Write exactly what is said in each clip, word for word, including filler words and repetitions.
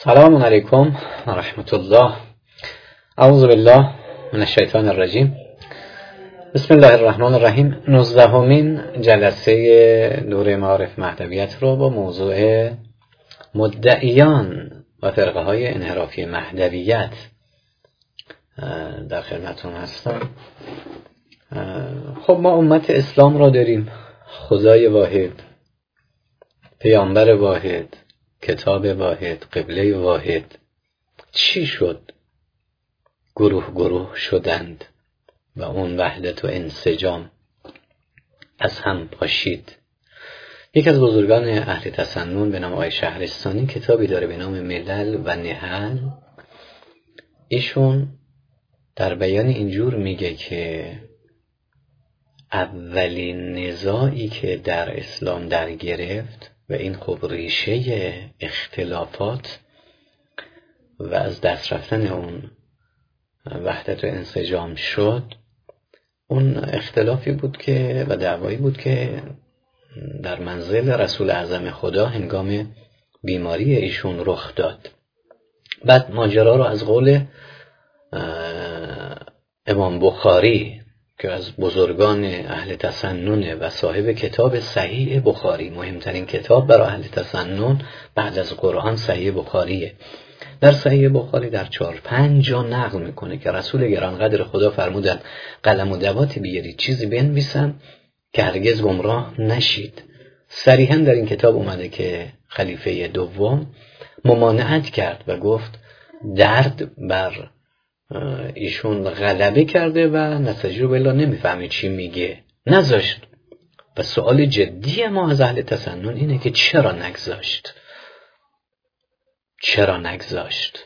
سلام علیکم و رحمت الله. اعوذ بالله من الشیطان الرجیم. بسم الله الرحمن الرحیم. نوزدهمین جلسه دوره معارف مهدویت رو با موضوع مدعیان و فرقه های انحرافی مهدویت در خدمتتون هستم. خب ما امت اسلام را داریم، خدای واحد، پیامبر واحد، کتاب واحد، قبله واحد. چی شد گروه گروه شدند و اون وحدت و انسجام از هم پاشید؟ یک از بزرگان اهل تسنن به نام آقای شهرستانی کتابی داره به نام ملل و نحل. ایشون در بیان اینجور میگه که اولین نزاعی که در اسلام در گرفت و این خب ریشه اختلافات و از دست رفتن اون وحدت و انسجام شد، اون اختلافی بود که و دعوایی بود که در منزل رسول اعظم خدا هنگام بیماری ایشون رخ داد. بعد ماجرا رو از قول امام بخاری که از بزرگان اهل تسنن و صاحب کتاب صحیح بخاری، مهمترین کتاب برای اهل تسنن بعد از قرآن صحیح بخاریه. در صحیح بخاری در چهار پنج جا نقل میکنه که رسول گرانقدر خدا فرمودن قلم و دواتی بیارید، چیزی بنویسن که هرگز گمراه نشید. صریحا در این کتاب اومده که خلیفه دوم ممانعت کرد و گفت درد بر ایشون غلبه کرده و نستجیب بالله نمیفهمه چی میگه، نذاشت. و سوال جدی ما از اهل تسنن اینه که چرا نگذاشت؟ چرا نگذاشت؟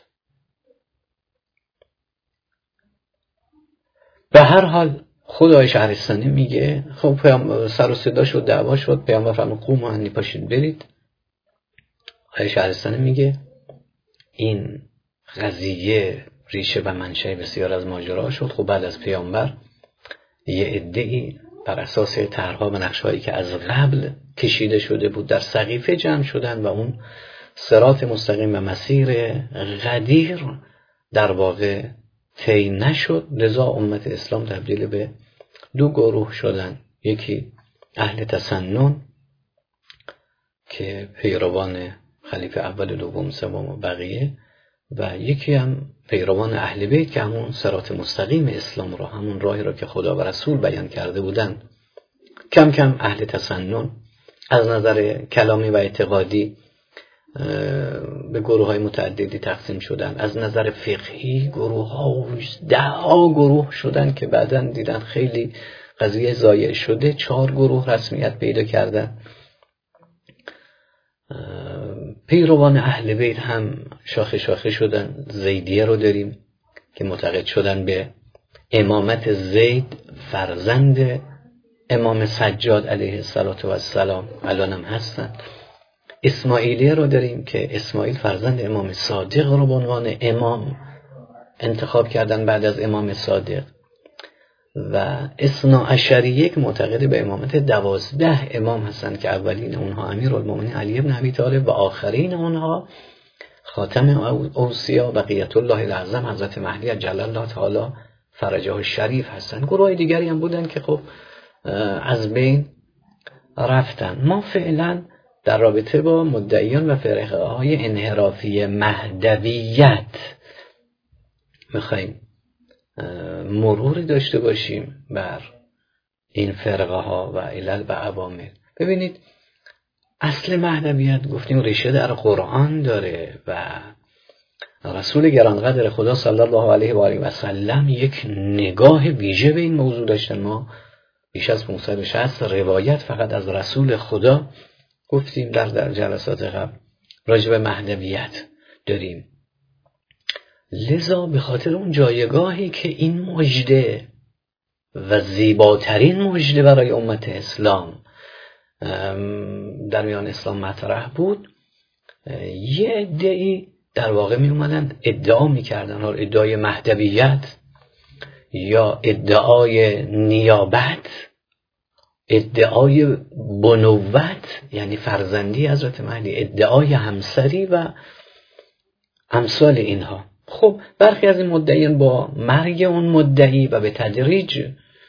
به هر حال خدای شهرستانی میگه خب سر و صدا شد، دعوا شد، پیامبر فرمود قوم عنی، پاشید برید. خدای شهرستانی میگه این قضیه ریشه و منشأ بسیار از ماجرا شد. خب بعد از پیامبر یه عده‌ای بر اساس طرح‌ها و نقشه‌هایی که از قبل کشیده شده بود در سقیفه جمع شدن و اون صراط مستقیم و مسیر غدیر در واقع طی نشد. لذا امت اسلام تبدیل به دو گروه شدن، یکی اهل تسنن که پیروان خلیفه اول، دوم، سوم و بقیه، و یکی هم پیروان اهل بیت که همون صراط مستقیم اسلام را، همون راهی را که خدا و رسول بیان کرده بودند. کم کم اهل تسنن از نظر کلامی و اعتقادی به گروه های متعددی تقسیم شدن، از نظر فقهی گروه ها و ده ها گروه شدن که بعداً دیدن خیلی قضیه ضایع شده، چهار گروه رسمیت پیدا کردن. پیروان اهل بیت هم شاخه شاخه شدن. زیدیه رو داریم که معتقد شدن به امامت زید فرزند امام سجاد علیه السلام، الان هم هستن. اسماعیلیه رو داریم که اسماعیل فرزند امام صادق رو به عنوان امام انتخاب کردن بعد از امام صادق. و اثنا عشریه که معتقد به امامت دوازده امام هستن که اولین اونها امیرالمومنین علی بن ابی طالب و آخرین اونها خاتم اوصیا بقیت الله الاعظم حضرت مهدی عجل الله تعالی فرجه الشریف هستن. گروه دیگری هم بودن که خب از بین رفتن. ما فعلا در رابطه با مدعیان و فرقه های انحرافی مهدویت میخواییم مروری داشته باشیم بر این فرقه ها و علل و عوامل. ببینید اصل مهدویت گفتیم ریشه در قرآن داره و رسول گرانقدر خدا صلی الله علیه و آله و سلم یک نگاه ویژه به این موضوع داشتن. ما بیش از پانصد و شصت روایت فقط از رسول خدا گفتیم در در جلسات قبل راجع به مهدویت داریم. لذا به خاطر اون جایگاهی که این مژده و زیباترین مژده برای امت اسلام در میان اسلام مطرح بود، یه ادعی در واقع می اومدن ادعا می کردن، ادعای مهدویت یا ادعای نیابت، ادعای بنوت یعنی فرزندی حضرت مهدی، ادعای همسری و امثال اینها. خب برخی از این مدعیان با مرگ اون مدعی و به تدریج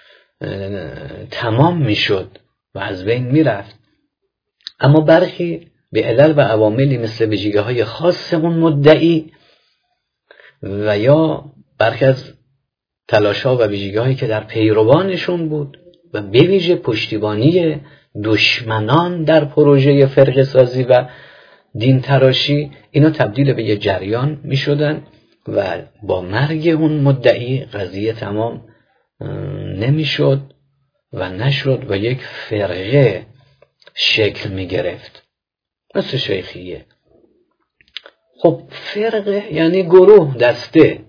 تمام میشد و از بین میرفت، اما برخی به علل و عواملی مثل ویژگی‌های خاص اون مدعی و یا برخی از تلاش‌ها و ویژگی‌هایی که در پیروانشون بود و به ویژه پشتیبانی دشمنان در پروژه فرقه سازی و دین تراشی، اینا تبدیل به یه جریان می شدن و با مرگ اون مدعی قضیه تمام نمی شد و نشد و یک فرقه شکل می گرفت مثل شیخیه. خب فرقه یعنی گروه، دسته،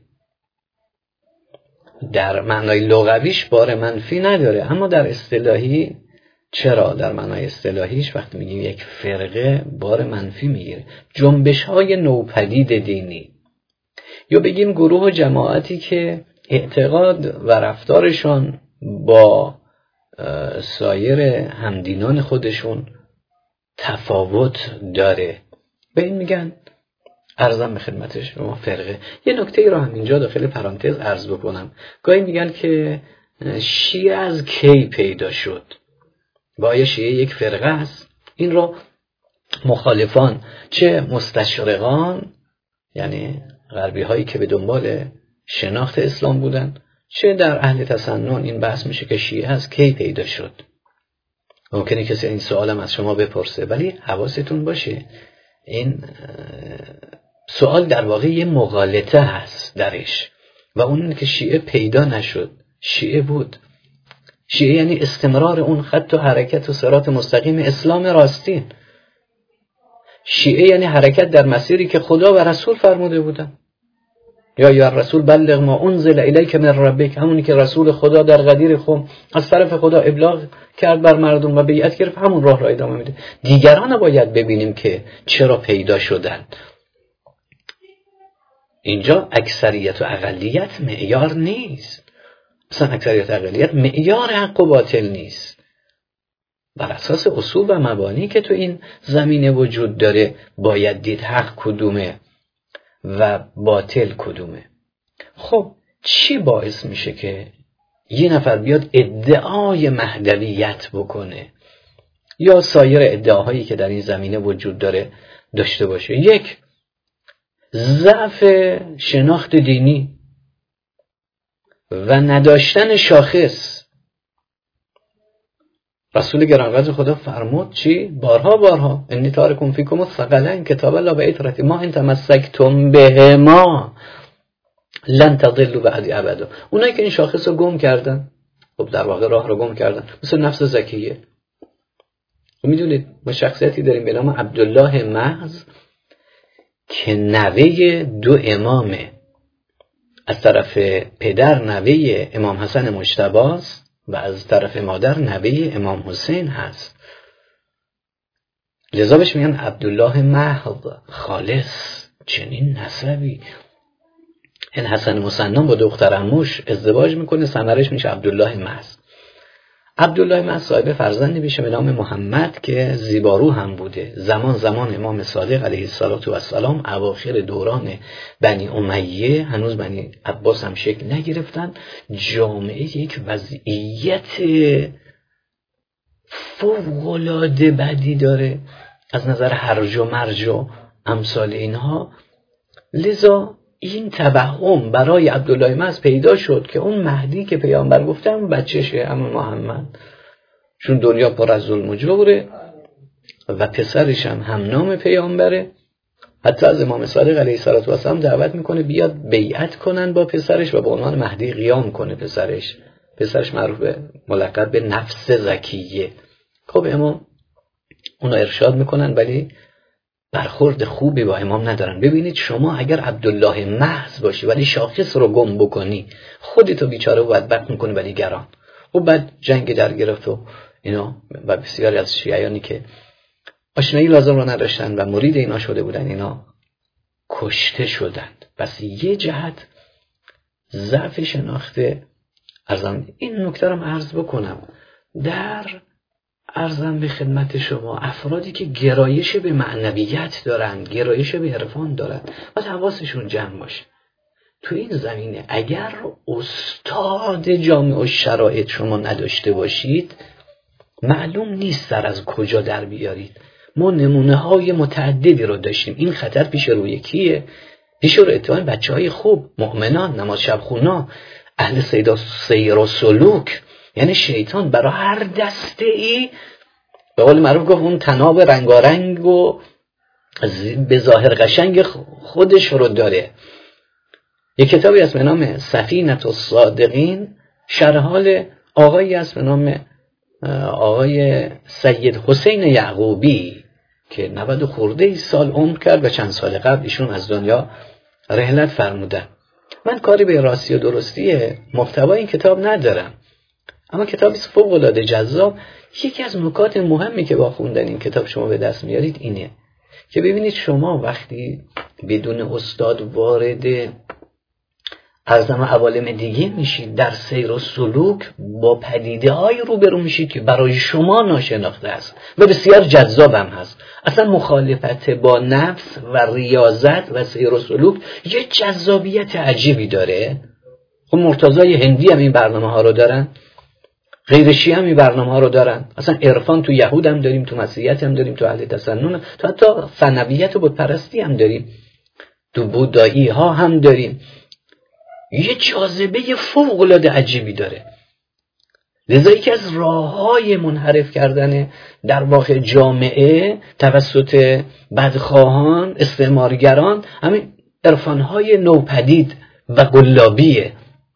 در معنای لغویش بار منفی نداره، اما در اصطلاحی چرا؟ در معنای اصطلاحیش وقتی میگیم یک فرقه بار منفی میگیره. جنبش های نوپدید دینی، یا بگیم گروه و جماعتی که اعتقاد و رفتارشان با سایر همدینان خودشون تفاوت داره، به این میگن، عرضم به خدمت شما، فرقه. یه نکته ای رو هم اینجا داخل پرانتز عرض بکنم. گاهی میگن که شیعه از کی پیدا شد و آیا شیعه یک فرقه است؟ این رو مخالفان، چه مستشرقان یعنی غربی هایی که به دنبال شناخت اسلام بودن، چه در اهل تسنن، این بحث میشه که شیعه از کی پیدا شد. ممکنه کسی این سوالم از شما بپرسه، ولی حواستون باشه این سوال در واقع یه مغالطه هست درش، و اون که شیعه پیدا نشد، شیعه بود. شیعه یعنی استمرار اون خط و حرکت و صراط مستقیم اسلام راستین. شیعه یعنی حرکت در مسیری که خدا و رسول فرموده بودن. یا یا رسول بلغ ما انزل الیک من ربک، همونی که رسول خدا در غدیر خم از طرف خدا ابلاغ کرد بر مردم و بیعت گرفت، همون راه را ادامه میده. دیگران باید ببینیم که چرا پیدا شدن. اینجا اکثریت و اقلیت معیار نیست. مثلا اکثریت و اقلیت معیار حق و باطل نیست. بر اساس اصول و مبانی که تو این زمینه وجود داره باید دید حق کدومه و باطل کدومه. خب چی باعث میشه که یه نفر بیاد ادعای مهدویت بکنه یا سایر ادعاهایی که در این زمینه وجود داره داشته باشه؟ یک، ضعف شناخت دینی و نداشتن شاخص. رسول گرانقدر خدا فرمود چی؟ بارها بارها انی تارکم فیکم الثقلین کتاب الله و ایترتی ما ان تمسکتم بهما لن تضلوا بعدی ابدا. اونایی که این شاخص رو گم کردن، خب در واقع راه رو گم کردن، مثل نفس زکیه. میدونید ما شخصیتی داریم به نام عبدالله محض که نوه دو امامه، از طرف پدر نوه امام حسن مجتبی است و از طرف مادر نوه امام حسین هست. لذا بهش میگن عبدالله محض، خالص. چنین نسبی. این حسن مصنن با دختر عموش ازدواج میکنه، ثمرش میشه عبدالله محض. عبدالله محض صاحب فرزندی میشه به نام محمد که زیبارو هم بوده. زمان زمان امام صادق علیه السلام، اواخر دوران بنی امیه، هنوز بنی عباس هم شکل نگرفتن، جامعه یک وضعیت فوق‌العاده بدی داره از نظر هرج و مرج و امثال اینها. لذا این توهم برای عبدالله محض پیدا شد که اون مهدی که پیامبر گفتم بچهشه، اما محمد، چون دنیا پر از ظلم و جوره و پسرش هم هم نام پیامبره. حتی از امام صادق علیه السلام دعوت میکنه بیاد بیعت کنن با پسرش و به عنوان مهدی قیام کنه. پسرش پسرش معروف به ملقب به نفس زکیه. خب امام اونو ارشاد میکنن ولی برخورد خوبی با امام ندارن. ببینید شما اگر عبدالله محض باشی ولی شاخص رو گم بکنی، خودتو بیچاره و بدبخت میکنی و دیگران. و بعد جنگ در گرفت و اینا و بسیاری از شیعیانی که آشنایی لازم رو نداشتن و مرید اینا شده بودن، اینا کشته شدند. پس یه جهت ضعف شناخته. ارزم این نکته رو عرض بکنم، در عرضم به خدمت شما افرادی که گرایش به معنویت دارن، گرایش به عرفان دارن، باید حواسشون جمع باشه. تو این زمینه اگر استاد جامع الشرایط شما نداشته باشید، معلوم نیست سر از کجا در بیارید. ما نمونه های متعددی رو داشتیم. این خطر پیش روی کیه؟ پیش رو اتفاقا بچه های خوب، مؤمنان، نماز شب خونا، اهل سیر و سلوک. یعنی شیطان برای هر دسته ای به قول معروف گفت اون تناب رنگارنگ و به ظاهر قشنگ خودش رو داره. یک کتابی هست به نام سفینة الصادقین، شرح حال آقایی هست به نام آقای سید حسین یعقوبی که نود خورده ای سال عمر کرد و چند سال قبل ایشون از دنیا رحلت فرمودن. من کاری به راستی و درستی محتوای این کتاب ندارم، اما کتابی فوق العاده جذاب. یکی از نکات مهمی که با خوندن این کتاب شما به دست میارید اینه که ببینید شما وقتی بدون استاد وارد ارزم عوالم دیگه میشید، در سیر و سلوک با پدیده های روبرو میشید که برای شما ناشناخته است و بسیار جذاب هم هست. اصلا مخالفت با نفس و ریاضت و سیر و سلوک یه جذابیت عجیبی داره. خب مرتضای هندی هم این برنامه ها رو دارن، غیر شیعه هم این برنامه ها رو دارن. اصلا عرفان تو یهود هم داریم، تو مسیحیت هم داریم، تو اهل تسنن، تو حتی ثنویت و بت پرستی هم داریم، تو بودایی ها هم داریم. یه جاذبه فوق العاده عجیبی داره. لذا یکی از راه‌های منحرف کردن در واقع جامعه توسط بدخواهان، استعمارگران، همین عرفان‌های نوپدید و قلابیه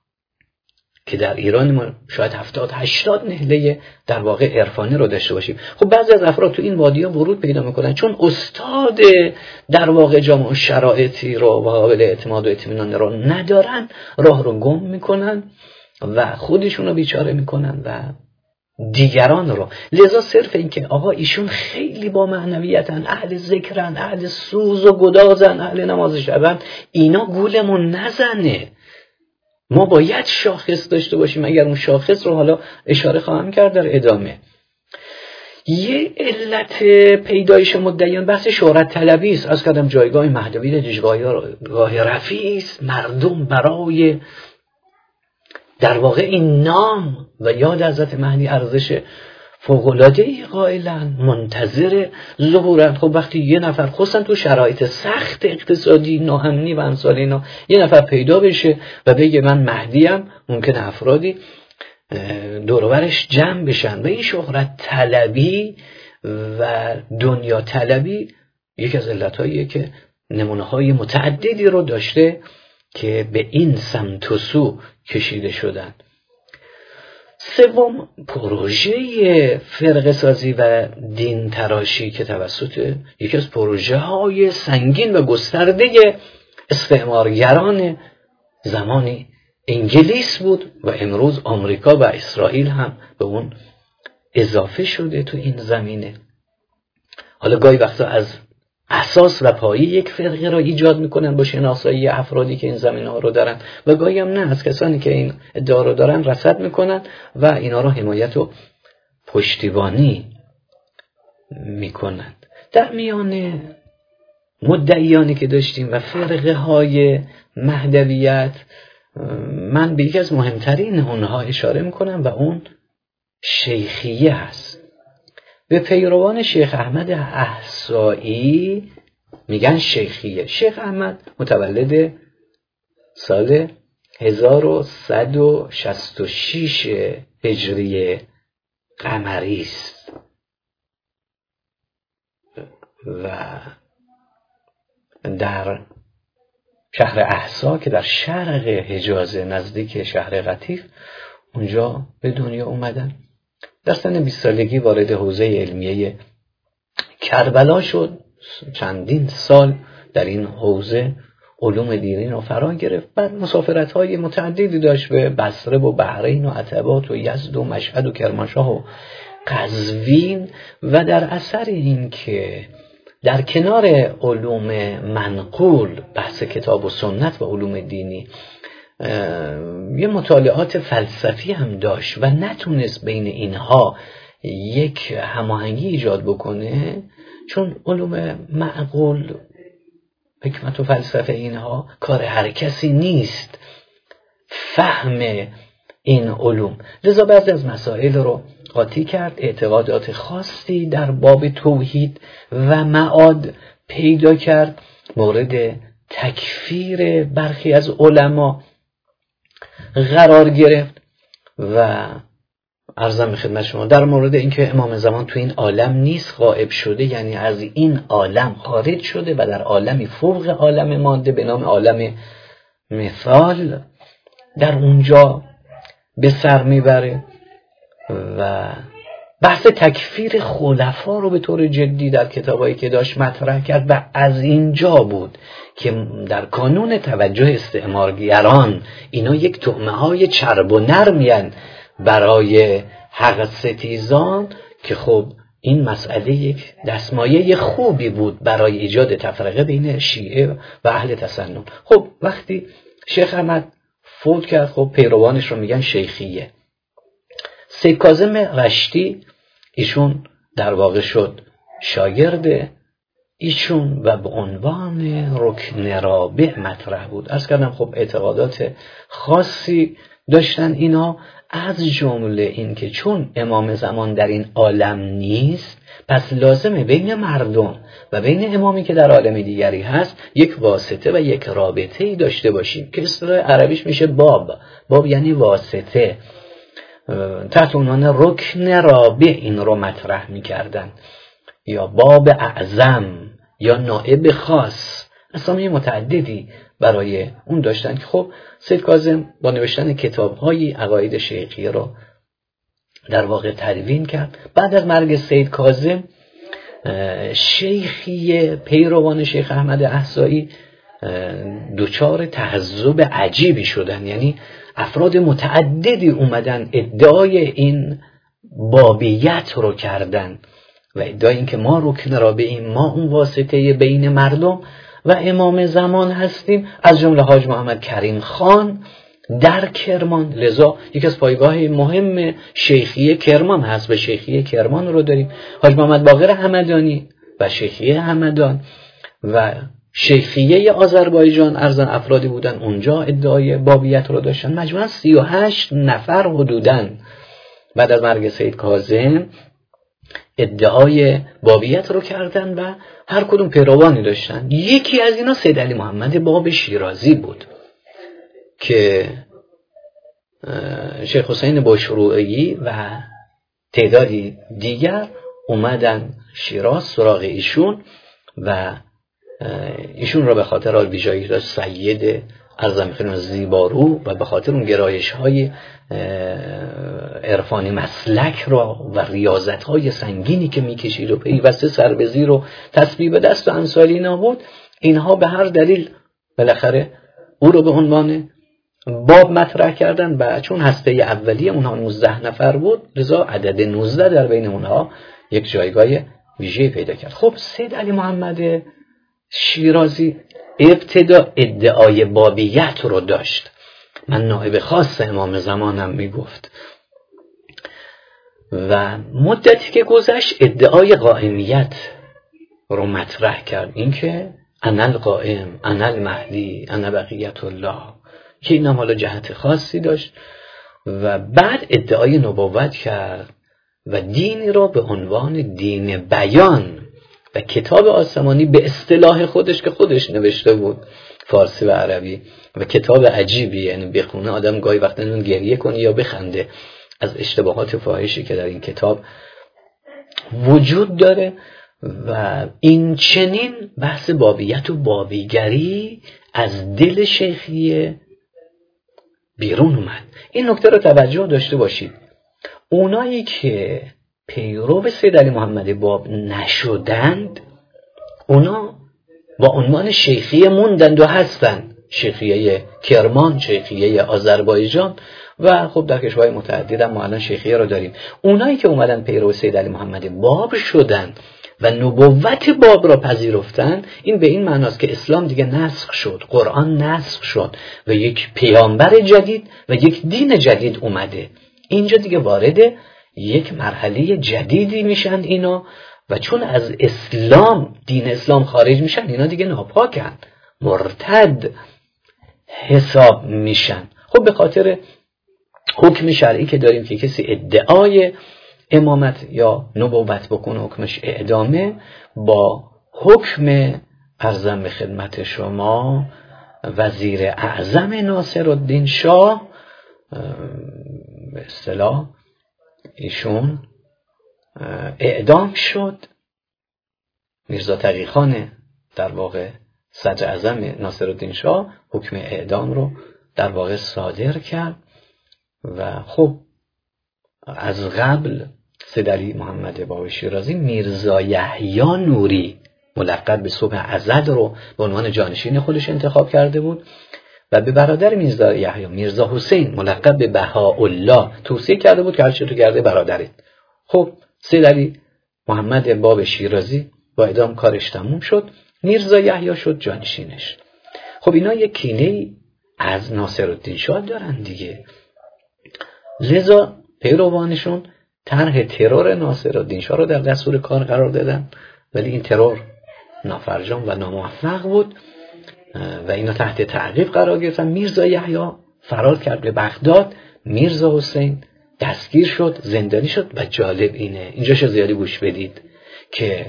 که در ایران ما شاید هفتاد هشتاد نهله در واقع عرفانی رو داشته باشیم. خب بعضی از افراد تو این وادی‌ها ورود پیدا میکنن چون استاد در واقع جامع الشرایطی رو و قابل اعتماد و اطمینان رو ندارن، راه رو گم میکنن و خودشون رو بیچاره میکنن و دیگران رو. لذا صرف این که آقا ایشون خیلی با معنویتن، اهل ذکرن، اهل سوز و گدازن، اهل نماز شبن، اینا گولمون نزنه. ما باید شاخص داشته باشیم. اگر اون شاخص رو حالا اشاره خواهم کرد در ادامه. یه علت پیدایش مدعیان بحث شهرت طلبی است. از کدام جایگاه مهدوی جایگاه رفیع است. مردم برای در واقع این نام و یاد حضرت مهدی ارزش فوق‌العاده‌ای قائلن، منتظر ظهورن. خب وقتی یه نفر خصوصا تو شرایط سخت اقتصادی، ناامنی و امثال اینا، یه نفر پیدا بشه و بگه من مهدیم، ممکنه افرادی دور و برش جمع بشن و این شهرت طلبی و دنیا طلبی یکی از علتاییه که نمونه‌های متعددی رو داشته که به این سمت و سو کشیده شدن. سوم، پروژه فرقه سازی و دین تراشی که توسط یکی از پروژه های سنگین و گسترده استعمارگران زمانی انگلیس بود و امروز آمریکا و اسرائیل هم به اون اضافه شده تو این زمینه. حالا گاهی وقتا از اساس و پایه یک فرقه را ایجاد میکنن با شناسایی افرادی که این زمینه ها رو دارن و گاهی هم نه، از کسانی که این ادعا رو دارن رصد میکنن و اینا رو حمایت و پشتیبانی میکنن. در میان مدعیانی که داشتیم و فرقه های مهدویت، من به یکی از مهمترین اونها اشاره میکنم و اون شیخیه هست. به پیروان شیخ احمد احصایی میگن شیخیه. شیخ احمد متولد سال هزار و صد و شصت و شش هجری قمری است و در شهر احصا که در شرق حجاز نزدیک شهر قطیف اونجا به دنیا اومدن. در سن بیست سالگی وارد حوزه علمیه کربلا شد. چندین سال در این حوزه علوم دینی رو فرا گرفت. بعد مسافرت‌های متعددی داشت به بصره و بحرین و عتبات و یزد و مشهد و کرمانشاه و قزوین و در اثر این که در کنار علوم منقول بحث کتاب و سنت و علوم دینی یه مطالعات فلسفی هم داشت و نتونست بین اینها یک هماهنگی ایجاد بکنه، چون علوم معقول، حکمت و فلسفه اینها کار هر کسی نیست فهم این علوم. لذا بعضی از مسائل رو قاطی کرد، اعتقادات خاصی در باب توحید و معاد پیدا کرد، مورد تکفیر برخی از علما قرار گرفت. و عرضم به خدمت شما در مورد اینکه امام زمان تو این عالم نیست، غائب شده، یعنی از این عالم خارج شده و در عالمی فوق عالم ماده به نام عالم مثال در اونجا به سر میبره. و بحث تکفیر خلفا رو به طور جدی در کتابایی که داشت مطرح کرد و از اینجا بود که در کانون توجه استعمارگران اینا یک طعمه های چرب و نرمین برای حق ستیزان، که خب این مسئله یک دستمایه خوبی بود برای ایجاد تفرقه بین شیعه و اهل تسنن. خب وقتی شیخ احمد فوت کرد، خب پیروانش رو میگن شیخیه. سید کاظم رشتی ایشون در واقع شد شاگرد ایشون و به عنوان رکن رابع مطرح بود. عرض کردم خب اعتقادات خاصی داشتن اینا، از جمله این که چون امام زمان در این عالم نیست، پس لازمه بین مردم و بین امامی که در عالم دیگری هست یک واسطه و یک رابطه‌ای داشته باشیم که اصطلاح عربیش میشه باب. باب یعنی واسطه. تحت عنوان رکن رابع این رو مطرح میکردن، یا باب اعظم یا نائب خاص، اسامی متعددی برای اون داشتن که خب سید کاظم با نوشتن کتاب‌های عقاید شیخیه رو در واقع تدوین کرد. بعد از مرگ سید کاظم شیخیه پیروان شیخ احمد احصایی دوچار تحزب عجیبی شدن، یعنی افراد متعددی اومدن ادعای این بابیت رو کردن و ادعای این که ما رکن رابعیم، ما اون واسطه بین مردم و امام زمان هستیم، از جمله حاج محمد کریم خان در کرمان. لذا یک از پایگاه مهم شیخیه کرمان هست و شیخیه کرمان رو داریم. حاج محمد باقر همدانی و شیخیه همدان و شیخیه آذربایجان ارزان افرادی بودن اونجا ادعای بابیت رو داشتن. مجموعاً سی و هشت نفر حدوداً بعد از مرگ سید کاظم ادعای بابیت رو کردن و هر کدوم پیروانی داشتن. یکی از اینا سید علی محمد باب شیرازی بود که شیخ حسین باشروعی و تعدادی دیگر اومدن شیراز سراغ ایشون و ایشون را به خاطر آلبیجایی داشت سید ارزم خدمت زیبارو و به خاطر اون گرایش های عرفانی مسلک را و ریاضت های سنگینی که میکشید و پیوسته سر به زیر و تسبیح به دست و امثال اینا بود، اینها به هر دلیل بالاخره او رو به عنوان باب مطرح کردن و چون هسته اولیه اونها نوزده نفر بود، لذا عدد نوزده در بین اونها یک جایگاه ویژه‌ای پیدا کرد. خب سید علی محمد شیرازی ابتدا ادعای بابیت رو داشت، من نائب خاص امام زمانم میگفت و مدتی که گذشت ادعای قائمیت رو مطرح کرد، اینکه انا القائم انا المهدی انا بقیت الله، که این هم حالا جهت خاصی داشت و بعد ادعای نبوت کرد و دینی رو به عنوان دین بیان و کتاب آسمانی به اصطلاح خودش که خودش نوشته بود فارسی و عربی و کتاب عجیبی، یعنی بخونه آدم گاهی وقتا اون گریه کنه یا بخنده از اشتباهات فاحشی که در این کتاب وجود داره. و این چنین بحث بابیت و بابیگری از دل شیخیه بیرون اومد. این نکته رو توجه داشته باشید، اونایی که پیرو سید علی محمد باب نشدند اونا با عنوان شیخیه موندند و هستند، شیخیه کرمان، شیخیه آذربایجان و خب در کشورهای متعدد هم ما الان شیخیه رو داریم. اونایی که اومدن پیرو سید علی محمد باب شدند و نبوت باب را پذیرفتن، این به این معناست که اسلام دیگه نسخ شد، قرآن نسخ شد و یک پیامبر جدید و یک دین جدید اومده. اینجا دیگه وارد یک مرحله جدیدی میشن اینا، و چون از اسلام، دین اسلام خارج میشن، اینا دیگه ناپاکن، مرتد حساب میشن. خب به خاطر حکم شرعی که داریم که کسی ادعای امامت یا نبوت بکنه حکمش اعدامه، با حکم ارزم به خدمت شما وزیر اعظم ناصرالدین شاه به اصطلاح ایشون اعدام شد. میرزا تقی خان در واقع صدر اعظم ناصرالدین شاه حکم اعدام رو در واقع صادر کرد و خب از قبل سید علی محمد بابی شیرازی میرزا یحیی نوری ملقب به صبح ازد رو به عنوان جانشین خودش انتخاب کرده بود و به برادر میرزا یحیی میرزا حسین ملقب به بهاءالله توصیه کرده بود که هر چی تو کرده برادرت. خب سید علی محمد بابی شیرازی با اعدام کارش تموم شد، میرزا یحیی شد جانشینش. خب اینا یک کینه از ناصرالدین شاه دارن دیگه، لذا پیروانشون طرح ترور ناصرالدین شاه رو در دستور کار قرار دادن، ولی این ترور نافرجام و ناموفق بود و اینا تحت تعقیب قرار گرفتن. میرزا یحیی فرار کرد به بغداد، میرزا حسین دستگیر شد، زندانی شد و جالب اینه، اینجاشو زیادی گوش بدید، که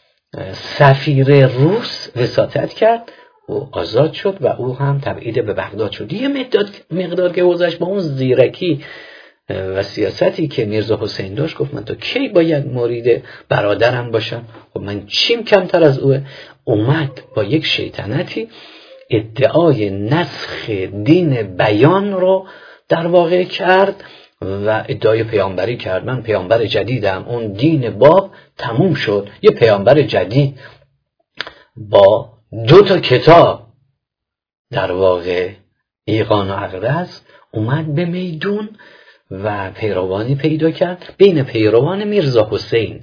سفیر روس وساطت کرد و آزاد شد و او هم تبعید به بغداد شد. یه مقدار, مقدار که گذشت با اون زیرکی و سیاستی که میرزا حسین داشت، گفت من تا کی باید مرید برادرم باشم؟ خب من چیم کمتر از اوه؟ اومد با یک شیطنتی ادعای نسخ دین بیان رو در واقع کرد و ادعای پیامبری کرد. من پیامبر جدیدم، اون دین باب تموم شد، یه پیامبر جدید با دو تا کتاب در واقع ایقان و اقدس اومد به میدون و پیروانی پیدا کرد بین پیروان میرزا حسین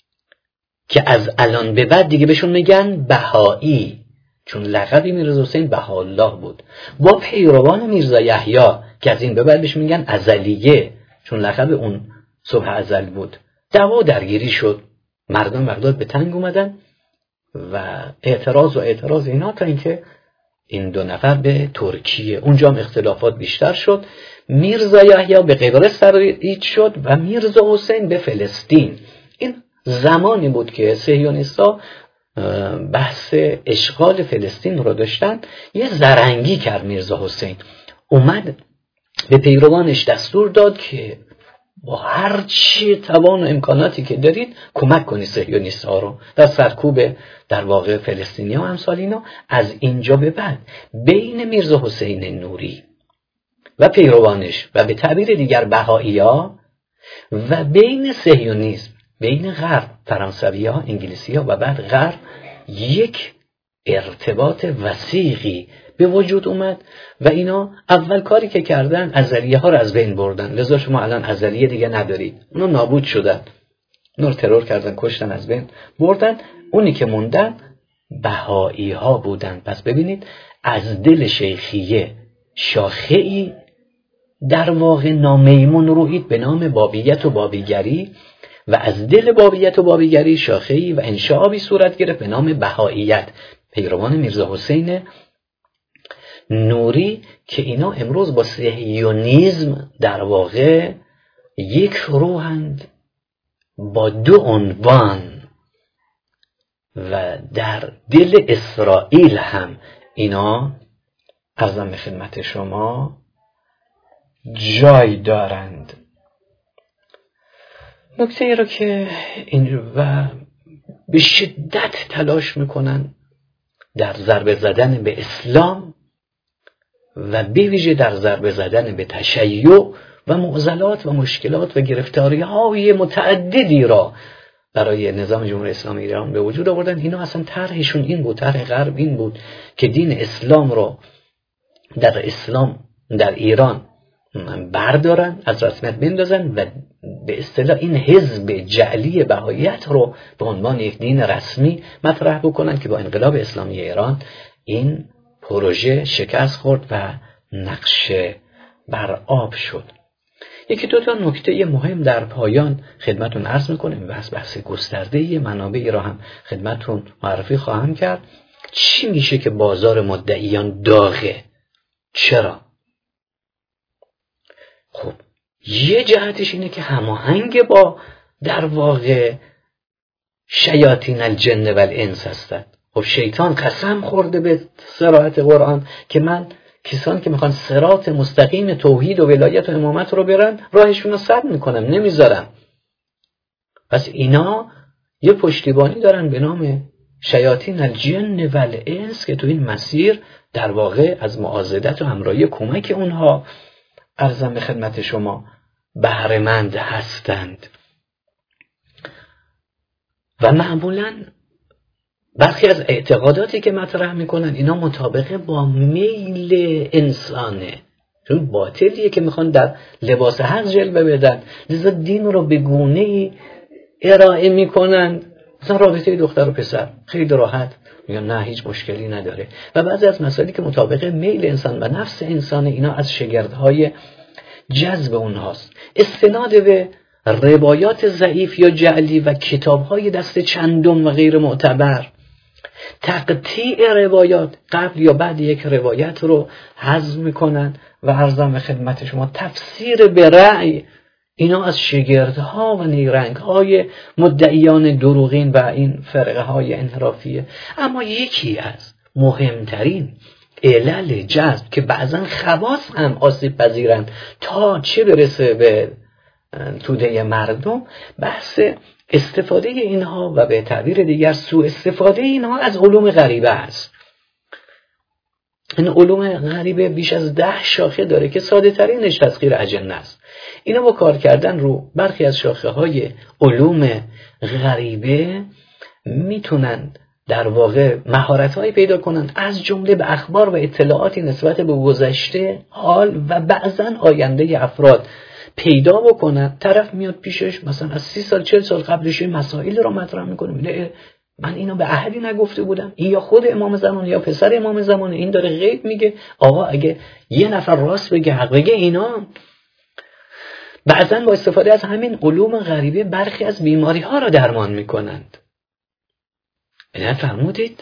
که از الان به بعد دیگه بهشون میگن بهایی، چون لقبی میرزا حسین بهاءالله بود، با پیروان میرزا یحیی که از این به بعد بهشون میگن ازلیه، چون لقب اون صبح ازل بود. دعوا درگیری شد، مردم بغداد به تنگ اومدن و اعتراض و اعتراض اینا تا اینکه این دو نفر به ترکیه، اونجا هم اختلافات بیشتر شد. میرزا یحیی به قبرس تبعید شد و میرزا حسین به فلسطین. این زمانی بود که صهیونیست‌ها بحث اشغال فلسطین رو داشتن. یه زرنگی کرد میرزا حسین، اومد به پیروانش دستور داد که با هر چی توان و امکاناتی که دارید کمک کنید صهیونیست‌ها رو در سرکوب در واقع فلسطینی‌ها و امثال اینا. از اینجا به بعد بین میرزا حسین نوری و پیروانش و به تعبیر دیگر بهائی‌ها و بین صهیونیسم، بین غرب، فرانسوی‌ها، انگلیسی‌ها و بعد غرب، یک ارتباط وثیقی به وجود اومد و اینا اول کاری که کردن ازلیه ها رو از بین بردن. لذا شما الان ازلیه دیگه ندارید، اونا نابود شدن، اونا رو ترور کردن، کشتن، از بین بردن. اونی که موندن بهایی ها بودن. پس ببینید از دل شیخیه شاخه‌ای در واقع نامیمون رویید به نام بابیت و بابیگری و از دل بابیت و بابیگری شاخه‌ای و انشعابی صورت گرفت به نام بهاییت، پیروان میرزا حسین نوری، که اینا امروز با صهیونیسم در واقع یک روحند با دو عنوان و در دل اسرائیل هم اینا عرضم به خدمت شما جای دارند. نکته ای رو که این و به شدت تلاش میکنن در ضربه زدن به اسلام و به ویژه در ضربه زدن به تشیع و معضلات و مشکلات و گرفتاری‌های متعددی را برای نظام جمهوری اسلامی ایران به وجود آوردن. اینا اصلا طرحشون این بود، طرح غرب این بود که دین اسلام رو در اسلام در ایران بردارن، از رسمیت بندازن و به اصطلاح این حزب جعلی بهاییت رو به عنوان یک دین رسمی مطرح بکنن که با انقلاب اسلامی ایران این پروژه شکست خورد و نقشه بر آب شد. یکی دو تا نکته مهم در پایان خدمتون عرض میکنم. بحث بحث گسترده منابعی را هم خدمتون معرفی خواهم کرد. چی میشه که بازار مدعیان داغه؟ چرا؟ خب یه جهتش اینه که هماهنگ با در واقع شیاطین الجن و الانس هستند. خب شیطان قسم خورده به صراحت قرآن که من کسانی که میخوان صراط مستقیم توحید و ولایت و امامت رو برن راهشون رو سد میکنم، نمیذارم. پس اینا یه پشتیبانی دارن به نام شیاطین الجن و الانس که تو این مسیر در واقع از معاضدت و همراهی کمک اونها عرضم به خدمت شما بهره‌مند هستند. و معمولاً برخی از اعتقاداتی که مطرح میکنن اینا مطابقه با میل انسانه، چون باطلیه که میخوان در لباس حق جلوه بدن، لذا دین رو به گونه‌ای ارائه میکنن. مثلا رابطه دختر و پسر خیلی راحت میگن نه هیچ مشکلی نداره. و بعضی از مسائلی که مطابق میل انسان و نفس انسان اینا از شگردهای جذب اونهاست. استناد به روایات ضعیف یا جعلی و کتاب‌های دست چندم و غیر معتبر، تقطیع روایات قبل یا بعد یک روایت رو حذف میکنن و عرضم به خدمت شما تفسیر به رأی، اینا از شگردها و نیرنگ‌های مدعیان دروغین و این فرقه‌های انحرافیه. اما یکی از مهمترین علل جذب که بعضا خواص هم آسیب پذیرن تا چه برسه به توده مردم، بحث استفاده اینها و به تعبیر دیگر سوء استفاده اینها از علوم غریبه است. این علوم غریبه بیش از ده شاخه داره که ساده ترینش تسخیر اجنه است. اینا با کار کردن رو برخی از شاخه های علوم غریبه میتونن در واقع مهارت‌هایی پیدا کنن، از جمله به اخبار و اطلاعاتی نسبت به گذشته، حال و بعضاً آینده افراد پیدا بکنن. طرف میاد پیشش مثلا از سی سال چل سال قبلش این مسائل رو مطرح میکنه، میگه من اینو به احدی نگفته بودم، این یا خود امام زمان یا پسر امام زمان، این داره غیب میگه. آقا اگه یه نفر راست بگه حق بگه، اینا بعضاً با استفاده از همین علوم غریبه برخی از بیماری ها را درمان میکنند. اینا فرمودید.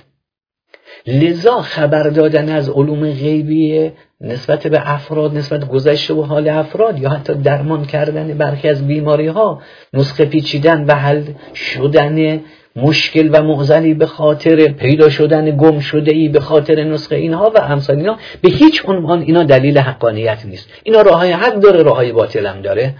لذا خبر دادن از علوم غیبی نسبت به افراد، نسبت گذشته و حال افراد، یا حتی درمان کردن برخی از بیماری ها، نسخه پیچیدن و حل شدن مشکل و معضلی به خاطر پیدا شدن گم شده ای به خاطر نسخه اینها و امثال اینا، به هیچ عنوان اینا دلیل حقانیت نیست. اینا راههای حق داره، راههای باطل هم داره.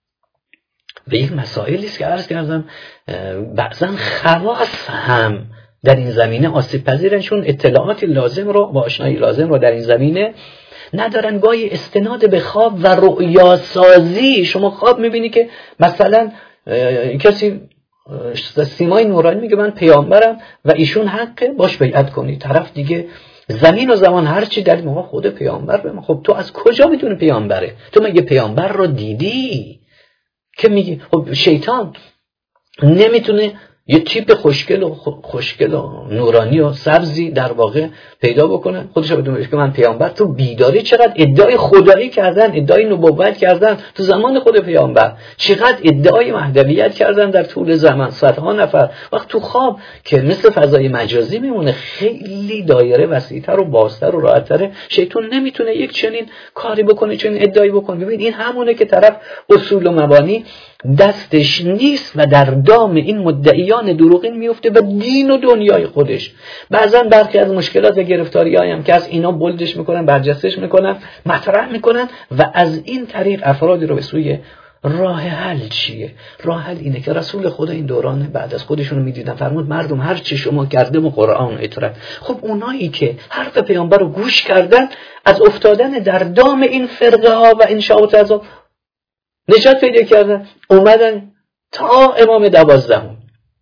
به یک مسائلی است که عرض کردم بعضا خواص هم در این زمینه آسیب پذیرن، چون اطلاعات لازم رو با آشنایی لازم رو در این زمینه ندارن. گاهی استناد به خواب و رؤیا سازی، شما خواب میبینی که مثلا کسی سیمای نورانی میگه من پیامبرم و ایشون حقه، باش بیعت کنی. طرف دیگه زمین و زمان هر چی در موقع خود پیامبر به. خب تو از کجا میدونی پیامبره؟ تو مگه پیامبر رو دیدی که میگی؟ خب شیطان نمیتونه یه تیپ خوشگل و خوشگل و نورانی و سبزی در واقع پیدا بکنه خودش بدون بگه من پیامبر. تو بیداری چقدر ادعای خدایی کردن، ادعای نبوت کردن تو زمان خود پیامبر، چقدر ادعای مهدویت کردن در طول زمان، صدها نفر. وقت تو خواب که مثل فضای مجازی میمونه، خیلی دایره وسیع‌تر و بازتر و راحت‌تره. شیطان نمیتونه یک چنین کاری بکنه، چنین ادعایی بکنه. ببین این همونه که طرف اصول و مبانی دستش نیست و در دام این مدعیان دروغین میفته و دین و دنیای خودش. بعضا برخی از مشکلات و گرفتاری‌هایی هم که از اینا بولدش میکنن، برجستش میکنن، مطرح میکنن و از این طریق افرادی رو به سوی راه حل. چیه راه حل؟ اینه که رسول خدا این دوران بعد از خودشون رو میدیدن، فرمود مردم هر چی شما کرده و قرآن و اطرت. خب اونایی که حرف پیامبر رو گوش کردن از افتادن در دام این فرقه ها و این شعوت عذاب نجات پیدا کردن، اومدن تا امام دوازدهم.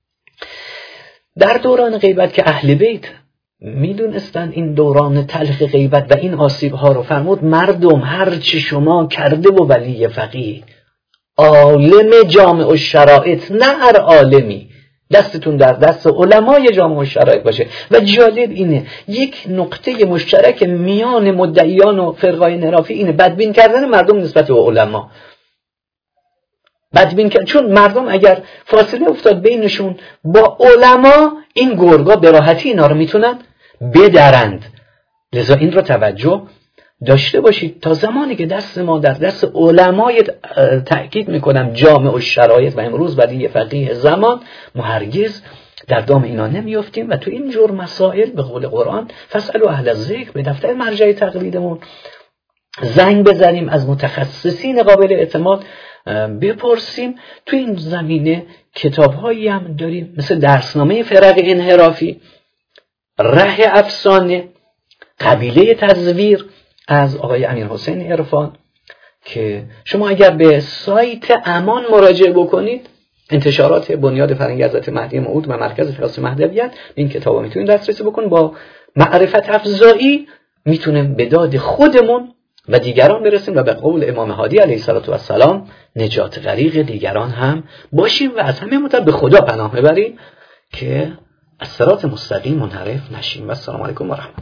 در دوران غیبت که اهل بیت میدونستن این دوران تلخ غیبت و این آسیب ها رو، فرمود مردم هر چی شما کرده و ولی فقیه، عالم جامع الشرائط، نه هر عالمی، دستتون در دست علمای جامع الشرائط باشه. و جالب اینه یک نقطه مشترک میان مدعیان و فرقای انحرافی اینه، بدبین کردن مردم نسبت به علما. بدبین کرد. چون مردم اگر فاصله افتاد بینشون با علما، این گرگا به راحتی اینا رو میتونن بدرند. لذا این رو توجه داشته باشید تا زمانی که دست ما در دست علمای، تأکید میکنم جامع و شرایط و امروز ولی فقیه زمان، ما هرگز در دام اینا نمیافتیم و تو این جور مسائل به قول قرآن فاسألوا اهل الذکر، به دفتر مرجع تقلیدمون زنگ بزنیم، از متخصصین قابل اعتماد بپرسیم. تو این زمینه کتاب‌هایی هم داریم مثل درسنامه فرق انحرافی، ره افسانه، قبیله تزویر از آقای امیرحسین عرفان که شما اگر به سایت امان مراجعه بکنید، انتشارات بنیاد فرهنگی حضرت مهدی موعود و مرکز فلسفه مهدویت، این کتابا میتونید دسترسی بکنید. با معرفت افزایی میتونیم به داد خودمون و دیگران برسیم و به قول امام هادی علیه السلام نجات غریق دیگران هم باشیم و از همه مطلب به خدا پناه ببریم که از صراط مستقیم منحرف نشیم. و السلام علیکم و رحمت الله.